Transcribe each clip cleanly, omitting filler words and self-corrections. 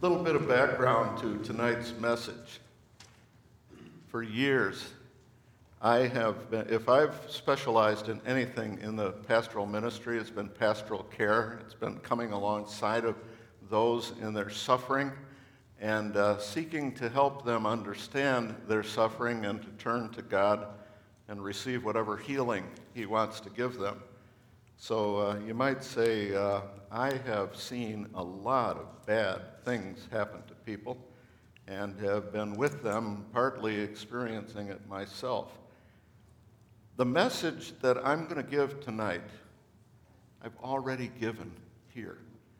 little bit of background to tonight's message. For years, I have been, if I've specialized in anything in the pastoral ministry, it's been pastoral care. It's been coming alongside of those in their suffering and seeking to help them understand their suffering and to turn to God and receive whatever healing He wants to give them. So you might say, I have seen a lot of bad things happen to people and have been with them, partly experiencing it myself. The message that I'm going to give tonight, I've already given here.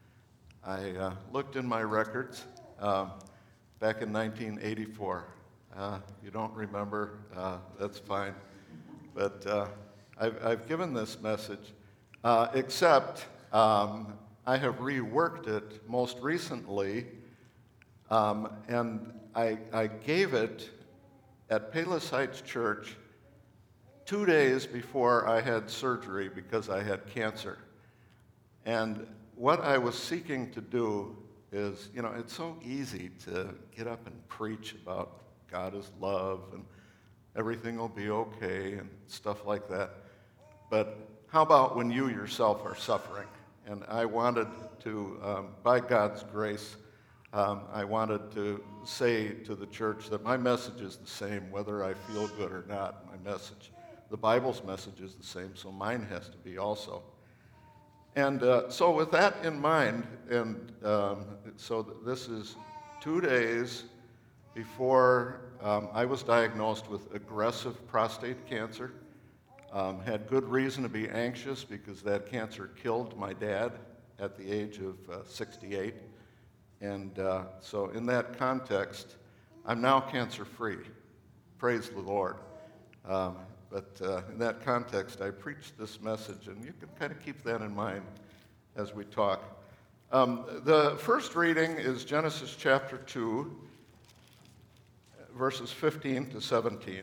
I looked in my records back in 1984. You don't remember, that's fine. But I've given this message, except I have reworked it most recently, and I gave it at Palos Heights Church 2 days before I had surgery because I had cancer. And what I was seeking to do is, it's so easy to get up and preach about God is love and everything will be okay and stuff like that. But how about when you yourself are suffering? And I wanted to, by God's grace, I wanted to say to the church that my message is the same, whether I feel good or not. My message, the Bible's message is the same, so mine has to be also. And so with that in mind, and so this is 2 days before I was diagnosed with aggressive prostate cancer. Had good reason to be anxious because that cancer killed my dad at the age of 68. And so in that context, I'm now cancer-free. Praise the Lord. But in that context, I preached this message, and you can kind of keep that in mind as we talk. The first reading is Genesis chapter 2, verses 15 to 17.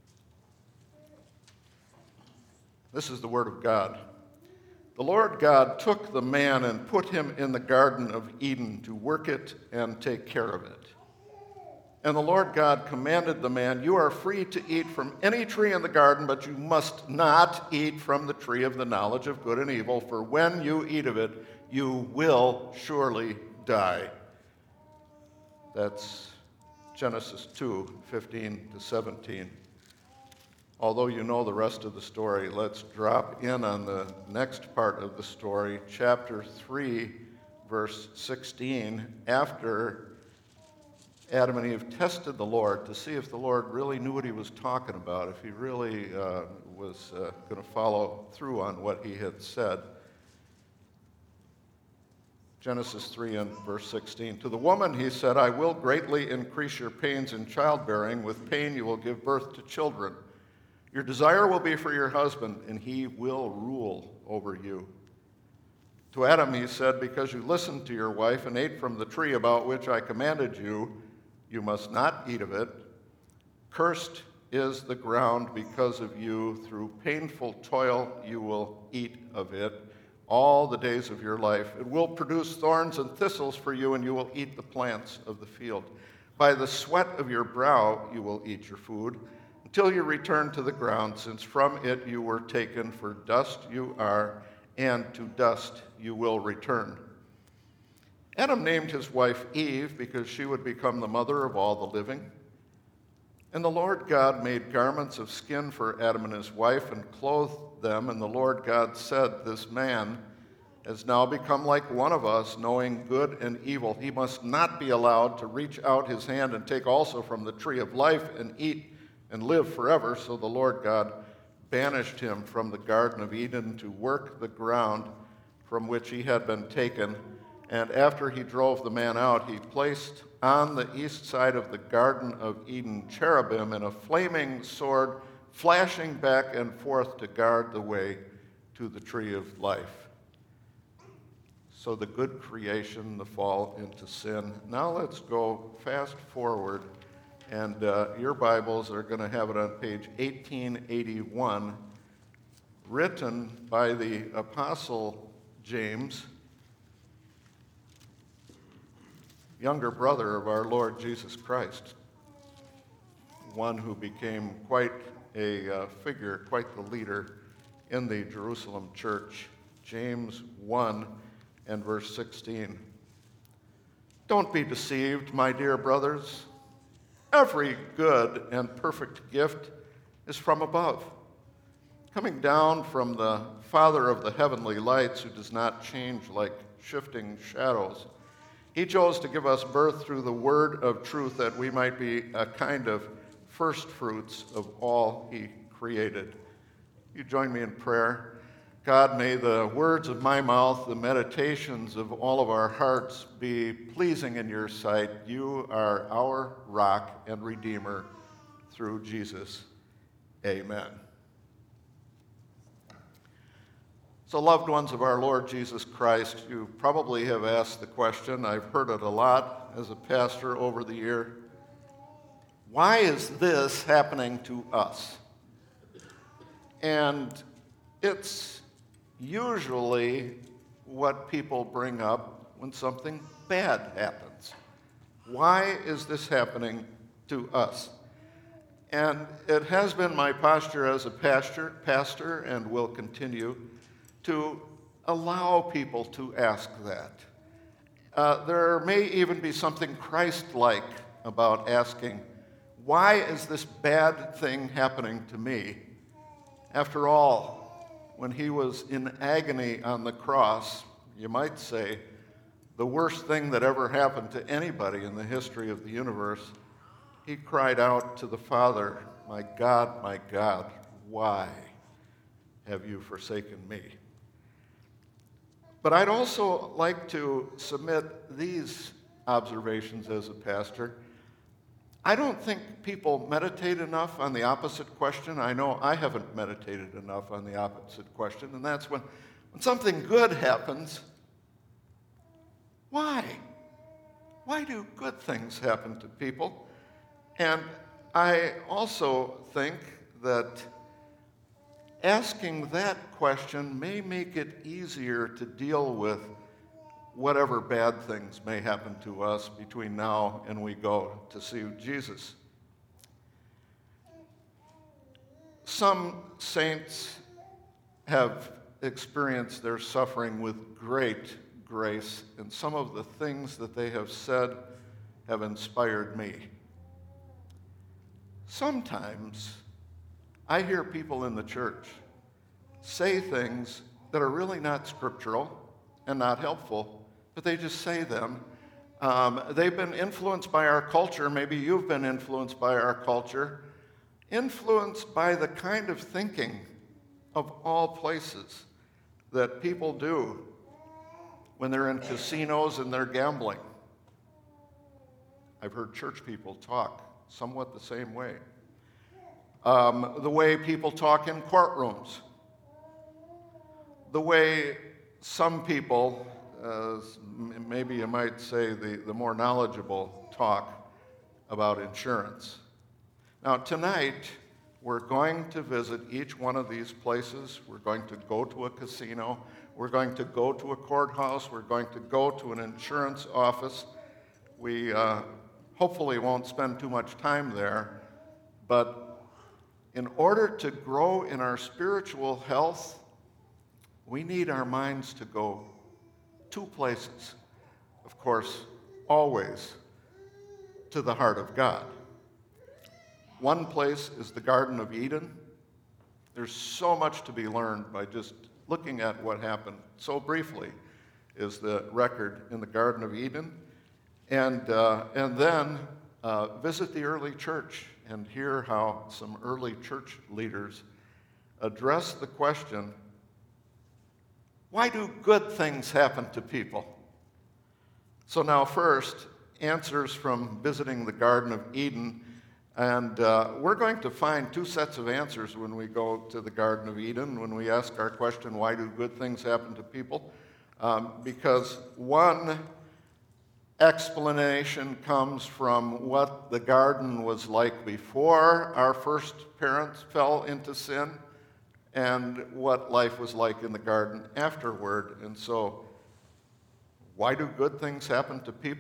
This is the word of God. The Lord God took the man and put him in the Garden of Eden to work it and take care of it. And the Lord God commanded the man, "You are free to eat from any tree in the garden, but you must not eat from the tree of the knowledge of good and evil, for when you eat of it, you will surely die." That's Genesis 2, 15 to 17. Although you know the rest of the story, let's drop in on the next part of the story, chapter 3, verse 16, after Adam and Eve tested the Lord to see if the Lord really knew what he was talking about, if he really was going to follow through on what he had said. Genesis 3 and verse 16. To the woman he said, "I will greatly increase your pains in childbearing. With pain you will give birth to children. Your desire will be for your husband, and he will rule over you." To Adam he said, "Because you listened to your wife and ate from the tree about which I commanded you, you must not eat of it. Cursed is the ground because of you. Through painful toil you will eat of it all the days of your life. It will produce thorns and thistles for you, and you will eat the plants of the field. By the sweat of your brow you will eat your food, until you return to the ground, since from it you were taken, for dust you are, and to dust you will return." Adam named his wife Eve because she would become the mother of all the living. And the Lord God made garments of skin for Adam and his wife and clothed them. And the Lord God said, "This man has now become like one of us, knowing good and evil. He must not be allowed to reach out his hand and take also from the tree of life and eat and live forever." So the Lord God banished him from the Garden of Eden to work the ground from which he had been taken. And after he drove the man out, he placed on the east side of the Garden of Eden cherubim and a flaming sword flashing back and forth to guard the way to the tree of life. So the good creation, the fall into sin. Now let's go fast forward, and your Bibles are going to have it on page 1881, written by the Apostle James. younger brother of our Lord Jesus Christ, one who became quite a figure, quite the leader in the Jerusalem church. James 1 and verse 16. Don't be deceived, my dear brothers. Every good and perfect gift is from above, coming down from the Father of the heavenly lights, who does not change like shifting shadows. He chose to give us birth through the word of truth, that we might be a kind of first fruits of all he created. You join me in prayer. God, may the words of my mouth, the meditations of all of our hearts be pleasing in your sight. You are our rock and redeemer through Jesus. Amen. So, loved ones of our Lord Jesus Christ, you probably have asked the question, I've heard it a lot as a pastor over the year, why is this happening to us? And it's usually what people bring up when something bad happens. Why is this happening to us? And it has been my posture as a pastor, and will continue to allow people to ask that. There may even be something Christ-like about asking, why is this bad thing happening to me? After all, when he was in agony on the cross, you might say, the worst thing that ever happened to anybody in the history of the universe, he cried out to the Father, my God, why have you forsaken me? But I'd also like to submit these observations as a pastor. I don't think people meditate enough on the opposite question. I know I haven't meditated enough on the opposite question, and that's when something good happens, why? Why do good things happen to people? And I also think that asking that question may make it easier to deal with whatever bad things may happen to us between now and we go to see Jesus. Some saints have experienced their suffering with great grace, and some of the things that they have said have inspired me. Sometimes I hear people in the church say things that are really not scriptural and not helpful, but they just say them. They've been influenced by our culture. Maybe you've been influenced by our culture, influenced by the kind of thinking of all places that people do when they're in casinos and they're gambling. I've heard church people talk somewhat the same way. The way people talk in courtrooms. The way some people, maybe you might say the more knowledgeable, talk about insurance. Now, tonight, we're going to visit each one of these places. We're going to go to a casino. We're going to go to a courthouse. We're going to go to an insurance office. We hopefully won't spend too much time there, but in order to grow in our spiritual health, we need our minds to go two places. Of course, always to the heart of God. One place is the Garden of Eden. There's so much to be learned by just looking at what happened so briefly is the record in the Garden of Eden. And then visit the early church and hear how some early church leaders address the question, why do good things happen to people? So now first, answers from visiting the Garden of Eden. And we're going to find two sets of answers when we go to the Garden of Eden, when we ask our question, why do good things happen to people? Because one explanation comes from what the garden was like before our first parents fell into sin, and what life was like in the garden afterward. And so, why do good things happen to people?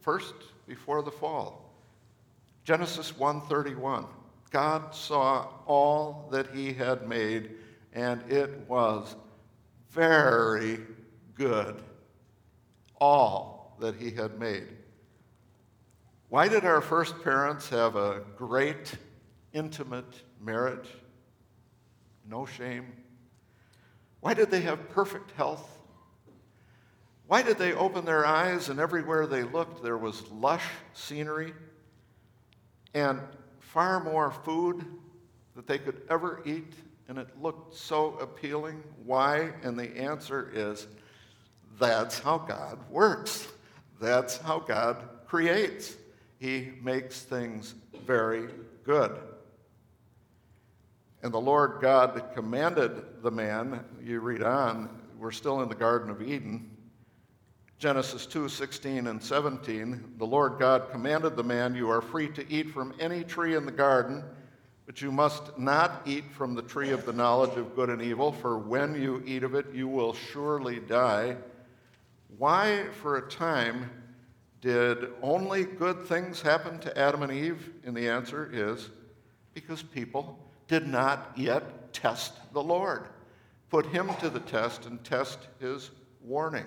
first before the fall. Genesis 1:31. God saw all that he had made, and it was very good. All that he had made. Why did our first parents have a great, intimate marriage? No shame. Why did they have perfect health? Why did they open their eyes and everywhere they looked there was lush scenery and far more food that they could ever eat, and it looked so appealing? Why? And the answer is, that's how God works. That's how God creates. He makes things very good. And the Lord God commanded the man, you read on, we're still in the Garden of Eden, Genesis 2:16 and 17, the Lord God commanded the man, you are free to eat from any tree in the garden, but you must not eat from the tree of the knowledge of good and evil, for when you eat of it, you will surely die. Why, for a time, did only good things happen to Adam and Eve? And the answer is because people did not yet test the Lord, put him to the test and test his warning.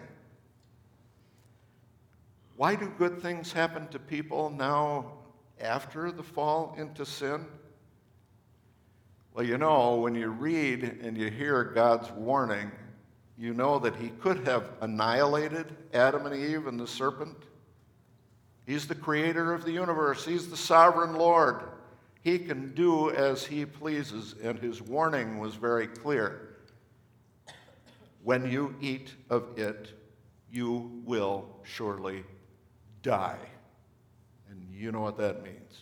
Why do good things happen to people now after the fall into sin? Well, you know, when you read and you hear God's warning, you know that he could have annihilated Adam and Eve and the serpent. He's the creator of the universe. He's the sovereign Lord. He can do as he pleases, and his warning was very clear. When you eat of it, you will surely die. And you know what that means.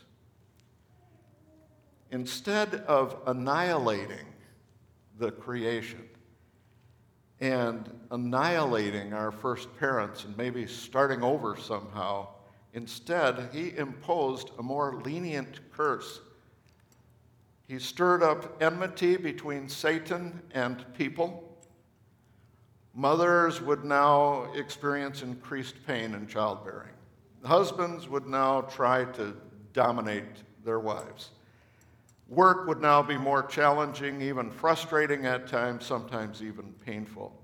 Instead of annihilating the creation and annihilating our first parents and maybe starting over somehow, instead, he imposed a more lenient curse. He stirred up enmity between Satan and people. Mothers would now experience increased pain in childbearing. Husbands would now try to dominate their wives. Work would now be more challenging, even frustrating at times, sometimes even painful.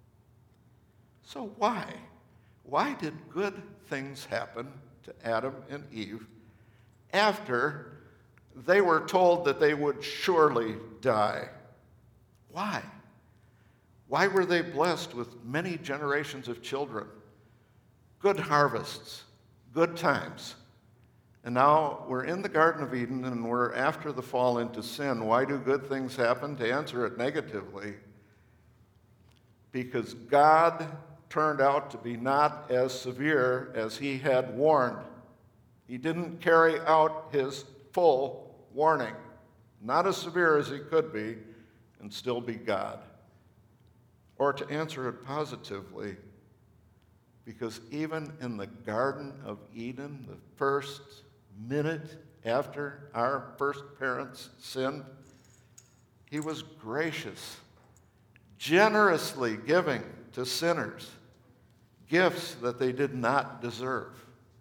So why? Why did good things happen to Adam and Eve after they were told that they would surely die? Why? Why were they blessed with many generations of children, good harvests, good times? And now we're in the Garden of Eden and we're after the fall into sin. Why do good things happen? To answer it negatively, because God turned out to be not as severe as he had warned. He didn't carry out his full warning. Not as severe as he could be and still be God. Or to answer it positively, because even in the Garden of Eden, the first minute after our first parents sinned, he was gracious, generously giving to sinners gifts that they did not deserve.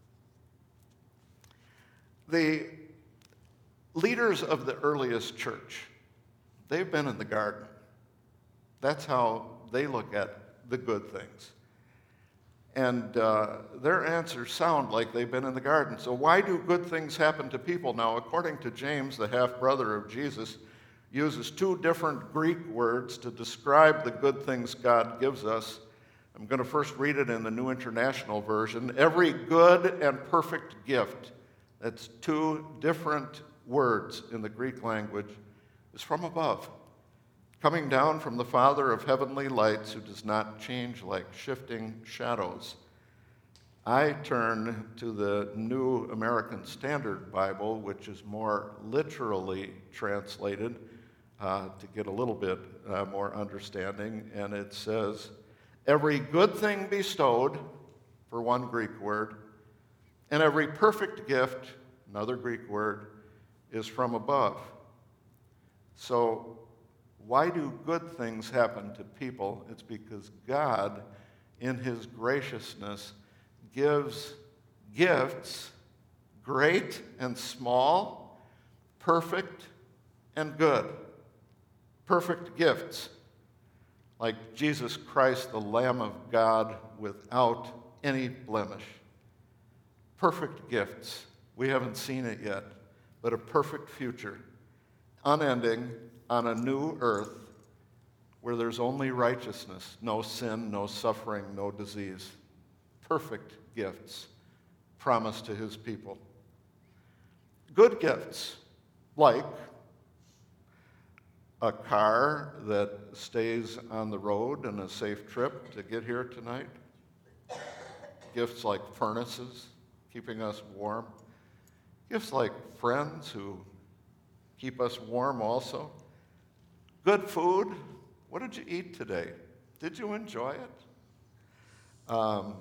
The leaders of the earliest church, they've been in the garden. That's how they look at the good things. And their answers sound like they've been in the garden. So why do good things happen to people now? According to James, the half-brother of Jesus, uses two different Greek words to describe the good things God gives us. I'm going to first read it in the New International Version. Every good and perfect gift, that's two different words in the Greek language, is from above, coming down from the Father of heavenly lights, who does not change like shifting shadows. I turn to the New American Standard Bible, which is more literally translated to get a little bit more understanding, and it says, every good thing bestowed, for one Greek word, and every perfect gift, another Greek word, is from above. So why do good things happen to people? It's because God, in his graciousness, gives gifts, great and small, perfect and good. Perfect gifts, like Jesus Christ, the Lamb of God, without any blemish. Perfect gifts. We haven't seen it yet, but a perfect future, unending, on a new earth where there's only righteousness, no sin, no suffering, no disease. Perfect gifts promised to his people. Good gifts, like a car that stays on the road and a safe trip to get here tonight. Gifts like furnaces, keeping us warm. Gifts like friends who keep us warm also. Good food. What did you eat today? Did you enjoy it?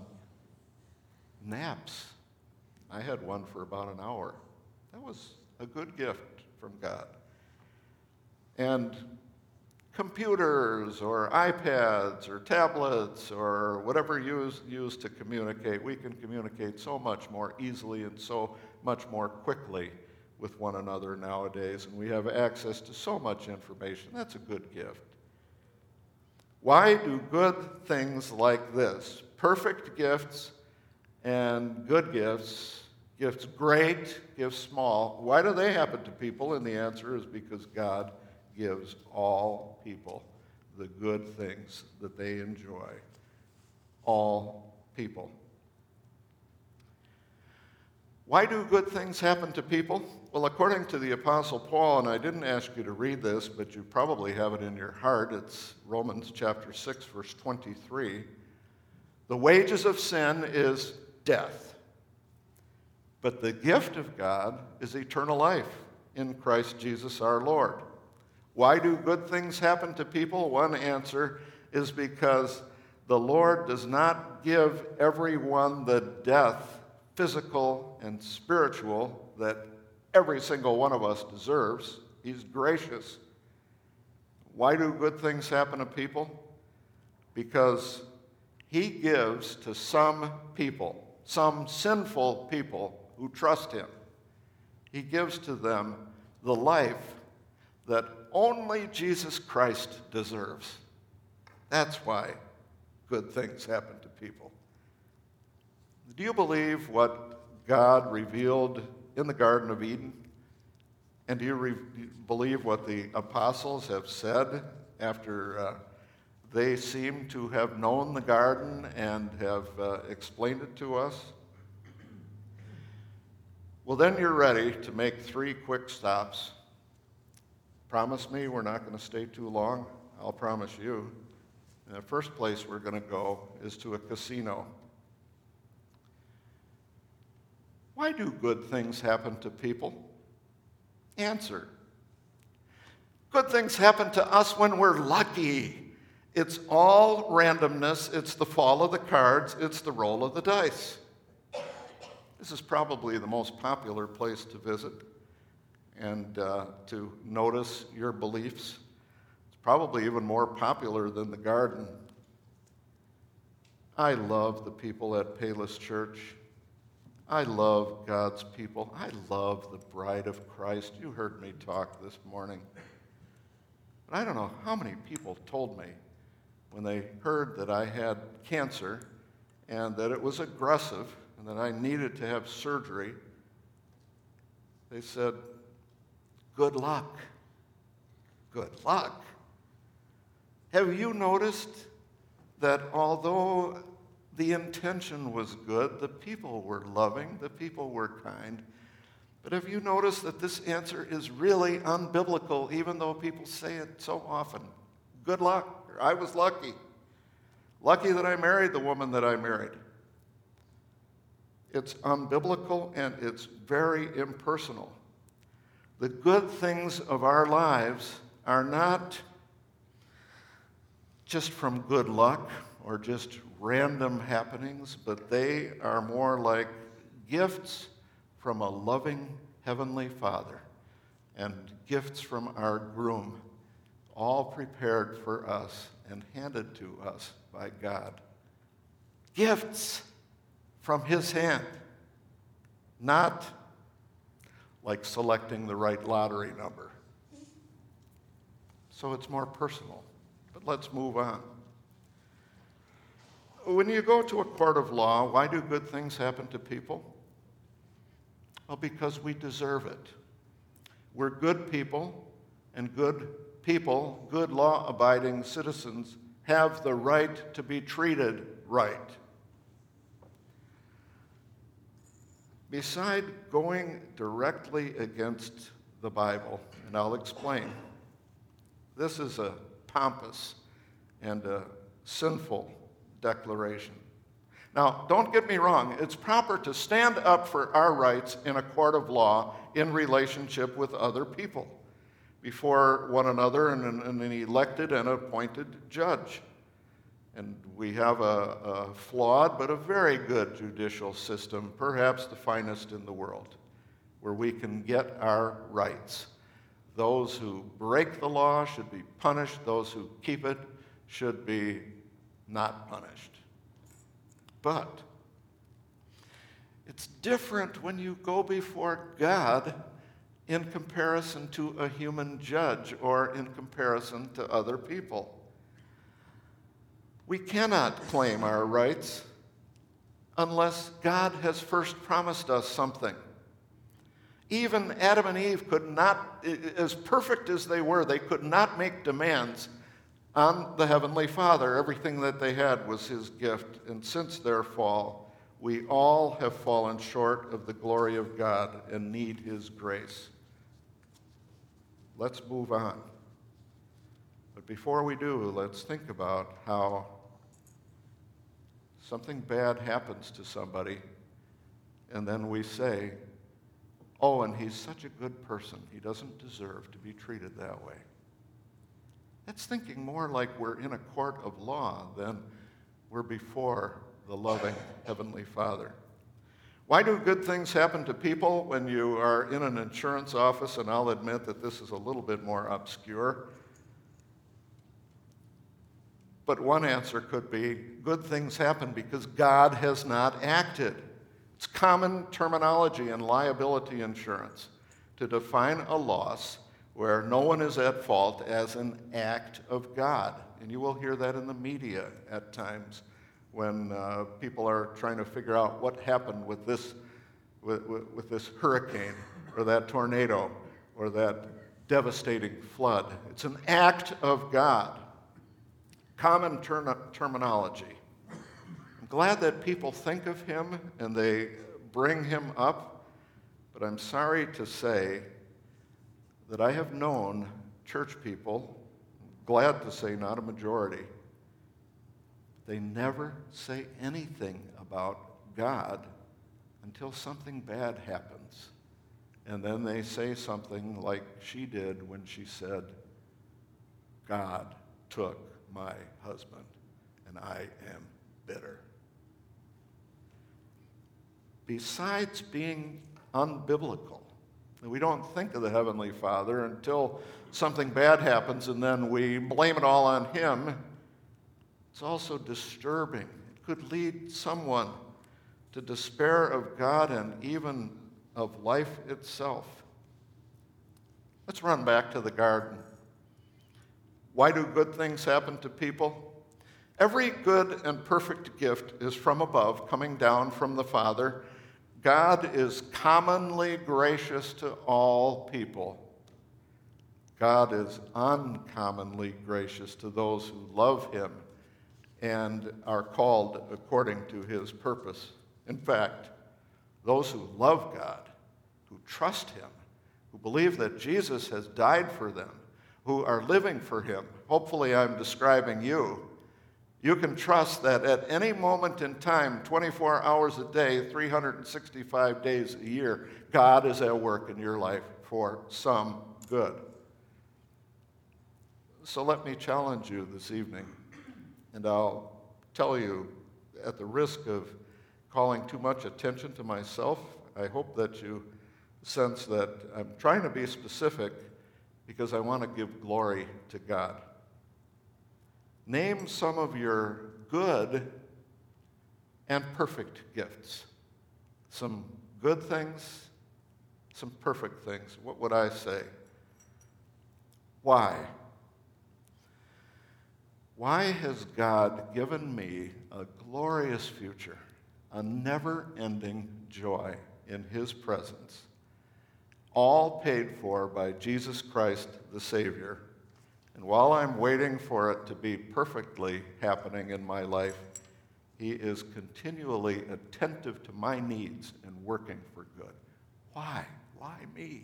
Naps. I had one for about an hour. That was a good gift from God. And computers or iPads or tablets or whatever used to communicate, we can communicate so much more easily and so much more quickly with one another nowadays, and we have access to so much information. That's a good gift. Why do good things like this, perfect gifts and good gifts, gifts great, gifts small, why do they happen to people? And the answer is because God gives all people the good things that they enjoy. All people. Why do good things happen to people? Well, according to the Apostle Paul, and I didn't ask you to read this, but you probably have it in your heart, it's Romans chapter 6, verse 23. The wages of sin is death, but the gift of God is eternal life in Christ Jesus our Lord. Why do good things happen to people? One answer is because the Lord does not give everyone the death, physical and spiritual, that every single one of us deserves. He's gracious. Why do good things happen to people? Because he gives to some people, some sinful people who trust him, he gives to them the life that only Jesus Christ deserves. That's why good things happen to people. Do you believe what God revealed in the Garden of Eden? And do you believe what the apostles have said after they seem to have known the garden and have explained it to us? Well, then you're ready to make 3 quick stops. Promise me we're not going to stay too long. I'll promise you. And the first place we're going to go is to a casino. Why do good things happen to people? Answer. Good things happen to us when we're lucky. It's all randomness. It's the fall of the cards. It's the roll of the dice. This is probably the most popular place to visit and to notice your beliefs. It's probably even more popular than the garden. I love the people at Payless Church. I love God's people. I love the bride of Christ. You heard me talk this morning. But I don't know how many people told me when they heard that I had cancer and that it was aggressive and that I needed to have surgery. They said, "Good luck." Good luck. Have you noticed that although the intention was good, the people were loving, the people were kind, but have you noticed that this answer is really unbiblical, even though people say it so often? Good luck. Or, I was lucky. Lucky that I married the woman that I married. It's unbiblical and it's very impersonal. The good things of our lives are not just from good luck or just random happenings, but they are more like gifts from a loving Heavenly Father and gifts from our groom, all prepared for us and handed to us by God. Gifts from His hand. not like selecting the right lottery number. So it's more personal. But let's move on. When you go to a court of law, why do good things happen to people? Well, because we deserve it. We're good people, and good people, good law-abiding citizens, have the right to be treated right. Beside going directly against the Bible, and I'll explain, this is a pompous and a sinful declaration. Now, don't get me wrong, it's proper to stand up for our rights in a court of law in relationship with other people, before one another and an elected and appointed judge. And we have a flawed but a very good judicial system, perhaps the finest in the world, where we can get our rights. Those who break the law should be punished. Those who keep it should be not punished. But it's different when you go before God in comparison to a human judge or in comparison to other people. We cannot claim our rights unless God has first promised us something. Even Adam and Eve could not, as perfect as they were, they could not make demands on the Heavenly Father. Everything that they had was His gift. And since their fall, we all have fallen short of the glory of God and need His grace. Let's move on. But before we do, let's think about how something bad happens to somebody, and then we say, oh, and he's such a good person, he doesn't deserve to be treated that way. That's thinking more like we're in a court of law than we're before the loving Heavenly Father. Why do good things happen to people when you are in an insurance office? And I'll admit that this is a little bit more obscure. But one answer could be, good things happen because God has not acted. It's common terminology in liability insurance to define a loss where no one is at fault as an act of God. And you will hear that in the media at times when people are trying to figure out what happened with this hurricane or that tornado or that devastating flood. It's an act of God. Common terminology. I'm glad that people think of Him and they bring Him up, but I'm sorry to say that I have known church people, glad to say not a majority, they never say anything about God until something bad happens. And then they say something like she did when she said, God took my husband, and I am bitter. Besides being unbiblical, we don't think of the Heavenly Father until something bad happens and then we blame it all on Him. It's also disturbing. It could lead someone to despair of God and even of life itself. Let's run back to the garden. Why do good things happen to people? Every good and perfect gift is from above, coming down from the Father. God is commonly gracious to all people. God is uncommonly gracious to those who love Him and are called according to His purpose. In fact, those who love God, who trust Him, who believe that Jesus has died for them, who are living for Him, hopefully I'm describing you, you can trust that at any moment in time, 24 hours a day, 365 days a year, God is at work in your life for some good. So let me challenge you this evening, and I'll tell you, at the risk of calling too much attention to myself, I hope that you sense that I'm trying to be specific because I want to give glory to God. Name some of your good and perfect gifts. Some good things, some perfect things. What would I say? Why? Why has God given me a glorious future, a never-ending joy in His presence, all paid for by Jesus Christ the Savior? And while I'm waiting for it to be perfectly happening in my life, He is continually attentive to my needs and working for good. Why? Why me?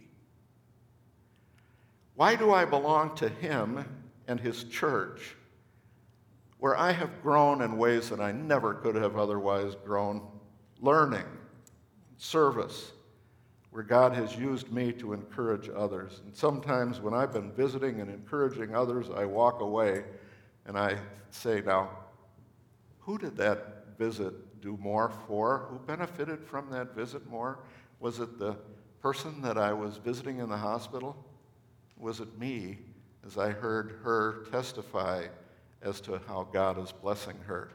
Why do I belong to Him and His church, where I have grown in ways that I never could have otherwise grown, learning, service, where God has used me to encourage others? And sometimes when I've been visiting and encouraging others, I walk away and I say, now, who did that visit do more for? Who benefited from that visit more? Was it the person that I was visiting in the hospital? Was it me, as I heard her testify as to how God is blessing her?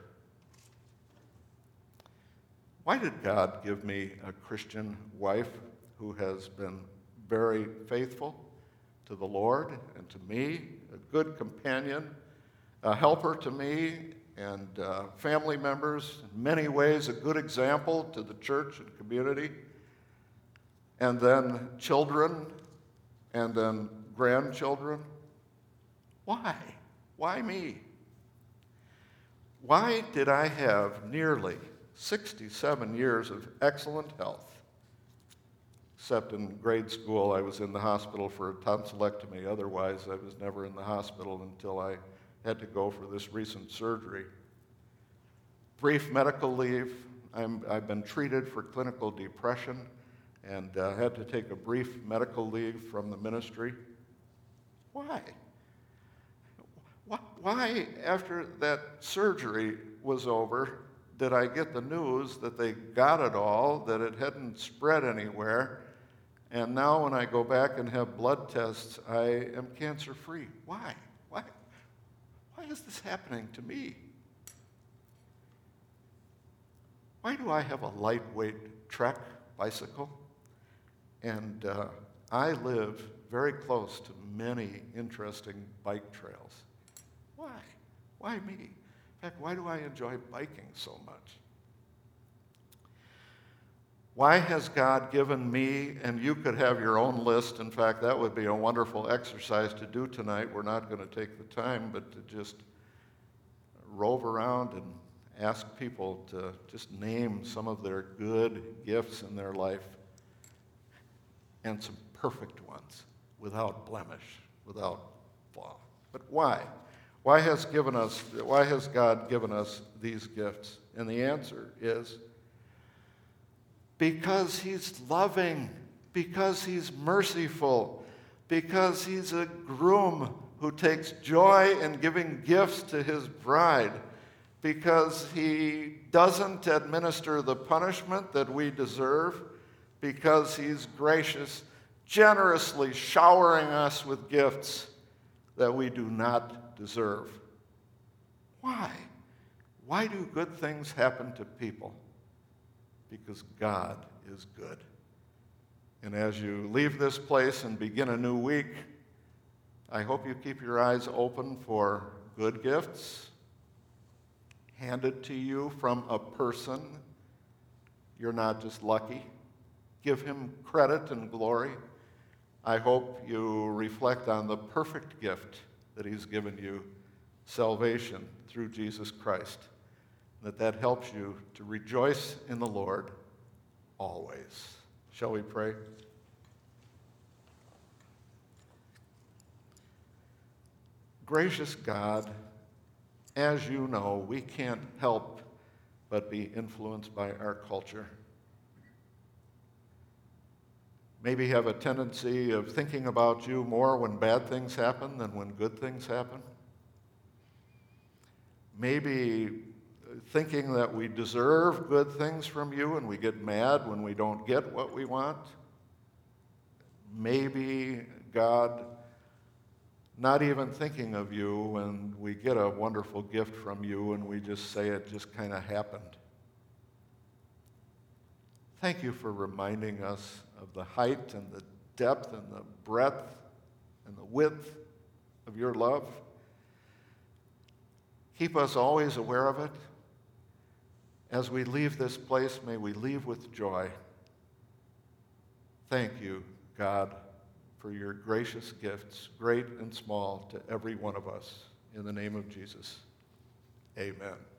Why did God give me a Christian wife who has been very faithful to the Lord and to me, a good companion, a helper to me and family members, in many ways a good example to the church and community, and then children, and then grandchildren? Why? Why me? Why did I have nearly 67 years of excellent health? Except in grade school, I was in the hospital for a tonsillectomy. Otherwise, I was never in the hospital until I had to go for this recent surgery. Brief medical leave. I've been treated for clinical depression and had to take a brief medical leave from the ministry. Why? Why, after that surgery was over, did I get the news that they got it all, that it hadn't spread anywhere, and now when I go back and have blood tests, I am cancer-free? Why? Why is this happening to me? Why do I have a lightweight Trek bicycle? And I live very close to many interesting bike trails. Why? Why me? In fact, why do I enjoy biking so much? Why has God given me, and you could have your own list. In fact, that would be a wonderful exercise to do tonight. We're not going to take the time, but to just rove around and ask people to just name some of their good gifts in their life, and some perfect ones, without blemish, without flaw. But why? Why has God given us these gifts? And the answer is because He's loving, because He's merciful, because He's a groom who takes joy in giving gifts to His bride, because He doesn't administer the punishment that we deserve, because He's gracious, generously showering us with gifts that we do not deserve. Why? Why do good things happen to people? Because God is good. And as you leave this place and begin a new week, I hope you keep your eyes open for good gifts handed to you from a person. You're not just lucky. Give Him credit and glory. I hope you reflect on the perfect gift that He's given you, salvation through Jesus Christ, that helps you to rejoice in the Lord always. Shall we pray? Gracious God, as you know, we can't help but be influenced by our culture. Maybe have a tendency of thinking about you more when bad things happen than when good things happen. Maybe thinking that we deserve good things from you and we get mad when we don't get what we want. Maybe, God, not even thinking of you when we get a wonderful gift from you and we just say it just kind of happened. Thank you for reminding us of the height and the depth and the breadth and the width of your love. Keep us always aware of it. As we leave this place, may we leave with joy. Thank you, God, for your gracious gifts, great and small, to every one of us. In the name of Jesus, amen.